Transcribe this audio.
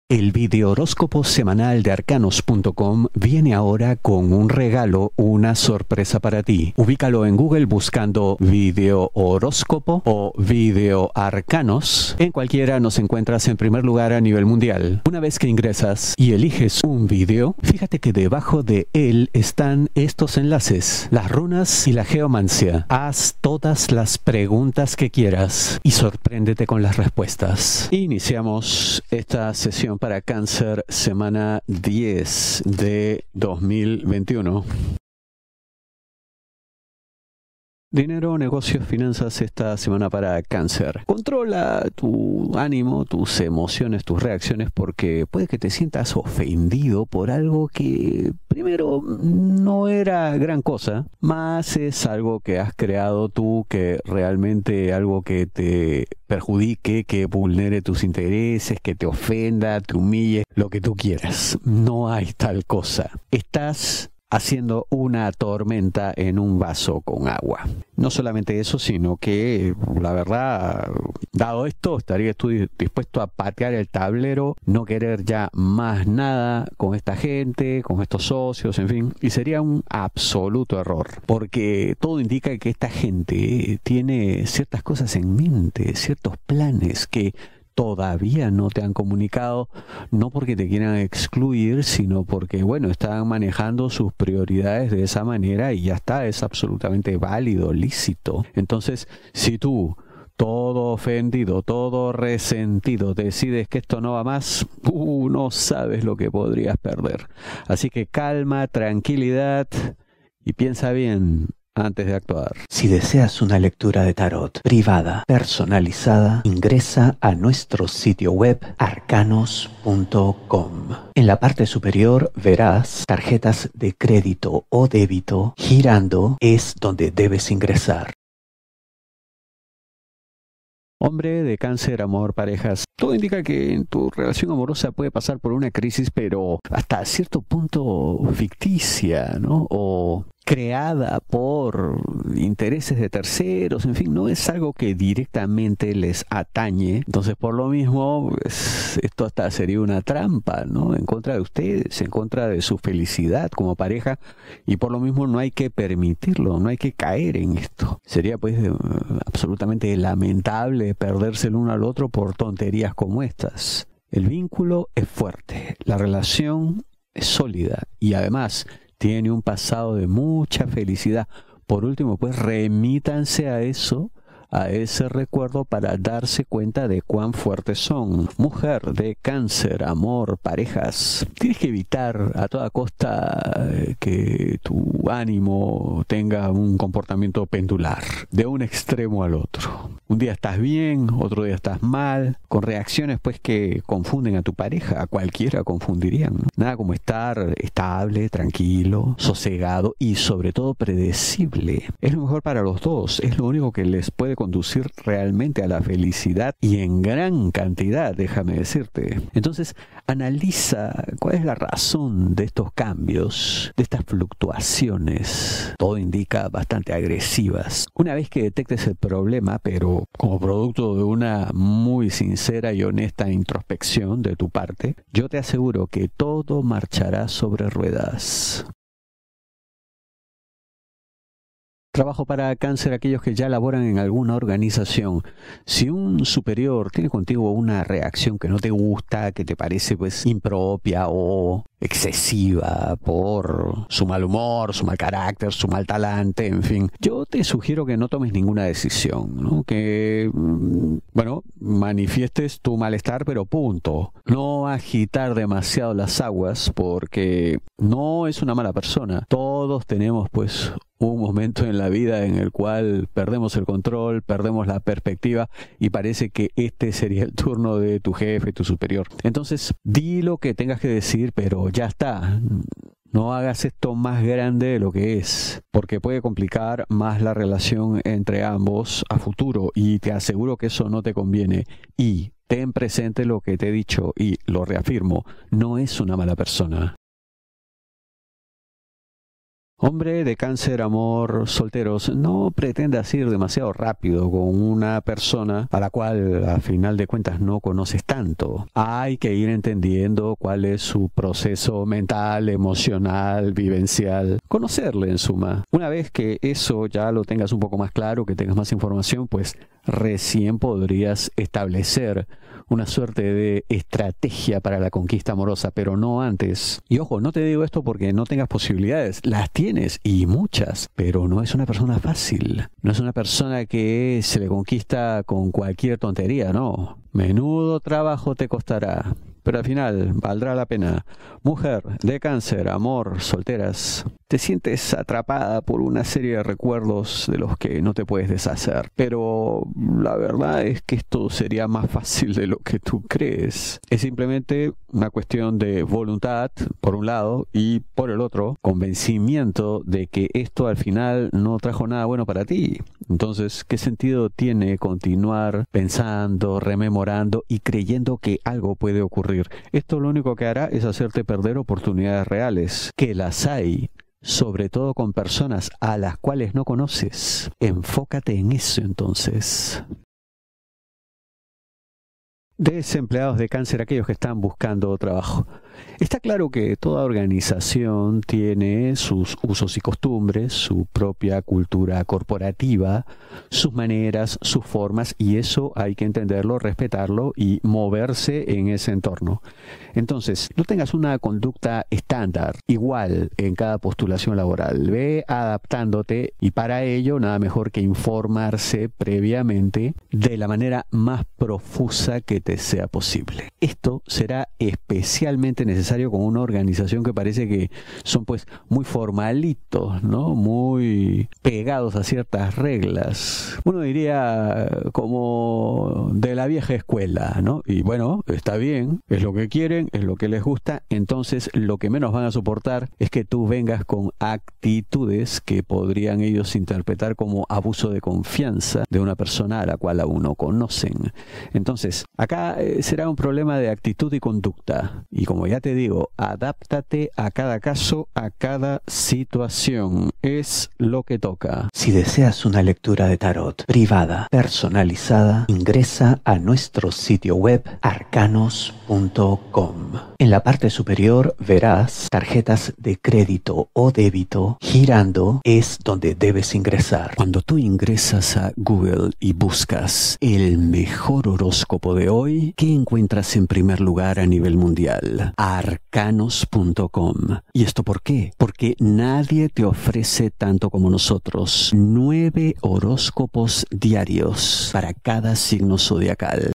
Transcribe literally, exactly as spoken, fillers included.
El videohoróscopo semanal de arcanos punto com viene ahora con un regalo, una sorpresa para ti. Ubícalo en Google buscando video horóscopo o video arcanos. En cualquiera nos encuentras en primer lugar a nivel mundial. Una vez que ingresas y eliges un video, fíjate que debajo de él están estos enlaces, las runas y la geomancia. Haz todas las preguntas que quieras y sorpréndete con las respuestas. Iniciamos esta sesión para Cáncer, semana diez de dos mil veintiuno. Dinero, negocios, finanzas esta semana para Cáncer. Controla tu ánimo, tus emociones, tus reacciones, porque puede que te sientas ofendido por algo que primero no era gran cosa, más es algo que has creado tú, que realmente algo que te perjudique, que vulnere tus intereses, que te ofenda, te humille, lo que tú quieras. No hay tal cosa. Estás haciendo una tormenta en un vaso con agua. No solamente eso, sino que, la verdad, dado esto, estarías tú dispuesto a patear el tablero, no querer ya más nada con esta gente, con estos socios, en fin. Y sería un absoluto error, porque todo indica que esta gente tiene ciertas cosas en mente, ciertos planes que todavía no te han comunicado, no porque te quieran excluir, sino porque, bueno, están manejando sus prioridades de esa manera y ya está, es absolutamente válido, lícito. Entonces, si tú, todo ofendido, todo resentido, decides que esto no va más, uh, no sabes lo que podrías perder. Así que calma, tranquilidad y piensa bien antes de actuar. Si deseas una lectura de tarot privada, personalizada, ingresa a nuestro sitio web arcanos punto com. En la parte superior verás tarjetas de crédito o débito. Girando es donde debes ingresar. Hombre de Cáncer, amor, parejas. Todo indica que en tu relación amorosa puede pasar por una crisis, pero hasta cierto punto ficticia, ¿no? O creada por intereses de terceros, en fin, no es algo que directamente les atañe. Entonces, por lo mismo, pues, esto hasta sería una trampa, ¿no? En contra de ustedes, en contra de su felicidad como pareja, y por lo mismo no hay que permitirlo, no hay que caer en esto. Sería, pues, absolutamente lamentable perderse el uno al otro por tonterías como estas. El vínculo es fuerte, la relación es sólida y además tiene un pasado de mucha felicidad. Por último, pues remítanse a eso, a ese recuerdo para darse cuenta de cuán fuertes son. Mujer de Cáncer, amor, parejas. Tienes que evitar a toda costa que tu ánimo tenga un comportamiento pendular, de un extremo al otro. Un día estás bien, otro día estás mal, con reacciones pues que confunden a tu pareja, a cualquiera confundirían, ¿no? Nada como estar estable, tranquilo, sosegado y sobre todo predecible. Es lo mejor para los dos, es lo único que les puede conducir realmente a la felicidad y en gran cantidad, déjame decirte. Entonces, analiza cuál es la razón de estos cambios, de estas fluctuaciones. Todo indica bastante agresivas. Una vez que detectes el problema, pero como producto de una muy sincera y honesta introspección de tu parte, yo te aseguro que todo marchará sobre ruedas. Trabajo para Cáncer, aquellos que ya laboran en alguna organización. Si un superior tiene contigo una reacción que no te gusta, que te parece pues impropia o excesiva por su mal humor, su mal carácter, su mal talante, en fin, yo te sugiero que no tomes ninguna decisión, ¿no? Que, bueno, manifiestes tu malestar, pero punto. No agitar demasiado las aguas porque no es una mala persona. Todos tenemos pues un momento en la vida en el cual perdemos el control, perdemos la perspectiva y parece que este sería el turno de tu jefe, tu superior. Entonces, di lo que tengas que decir, pero ya está. No hagas esto más grande de lo que es, porque puede complicar más la relación entre ambos a futuro y te aseguro que eso no te conviene. Y ten presente lo que te he dicho y lo reafirmo, no es una mala persona. Hombre de Cáncer, amor, solteros, no pretendas ir demasiado rápido con una persona a la cual a final de cuentas no conoces tanto. Hay que ir entendiendo cuál es su proceso mental, emocional, vivencial, conocerle en suma. Una vez que eso ya lo tengas un poco más claro, que tengas más información, pues recién podrías establecer una suerte de estrategia para la conquista amorosa, pero no antes. Y ojo, no te digo esto porque no tengas posibilidades, las tienes y muchas, pero no es una persona fácil, no es una persona que se le conquista con cualquier tontería, no. Menudo trabajo te costará, pero al final valdrá la pena. Mujer de Cáncer, amor, solteras, te sientes atrapada por una serie de recuerdos de los que no te puedes deshacer, pero la verdad es que esto sería más fácil de lo que tú crees. Es simplemente una cuestión de voluntad, por un lado, y por el otro, convencimiento de que esto al final no trajo nada bueno para ti. Entonces, ¿qué sentido tiene continuar pensando, rememorando y creyendo que algo puede ocurrir? Esto lo único que hará es hacerte perder oportunidades reales, que las hay, sobre todo con personas a las cuales no conoces. Enfócate en eso entonces. Desempleados de Cáncer, aquellos que están buscando trabajo. Está claro que toda organización tiene sus usos y costumbres, su propia cultura corporativa, sus maneras, sus formas, y eso hay que entenderlo, respetarlo y moverse en ese entorno. Entonces, no tengas una conducta estándar, igual en cada postulación laboral. Ve adaptándote y para ello nada mejor que informarse previamente de la manera más profusa que te sea posible. Esto será especialmente necesario con una organización que parece que son pues muy formalitos, ¿no? Muy pegados a ciertas reglas. Uno diría como de la vieja escuela, ¿no? Y bueno, está bien, es lo que quieren, es lo que les gusta, entonces lo que menos van a soportar es que tú vengas con actitudes que podrían ellos interpretar como abuso de confianza de una persona a la cual aún no conocen. Entonces, acá eh, será un problema de actitud y conducta. Y como ya te digo, adáptate a cada caso, a cada situación. Es lo que toca. Si deseas una lectura de tarot privada, personalizada, ingresa a nuestro sitio web arcanos punto com. En la parte superior verás tarjetas de crédito o débito girando, es donde debes ingresar. Cuando tú ingresas a Google y buscas el mejor horóscopo de hoy, ¿qué encuentras en primer lugar a nivel mundial? arcanos punto com. ¿Y esto por qué? Porque nadie te ofrece tanto como nosotros. Nueve horóscopos diarios para cada signo zodiacal.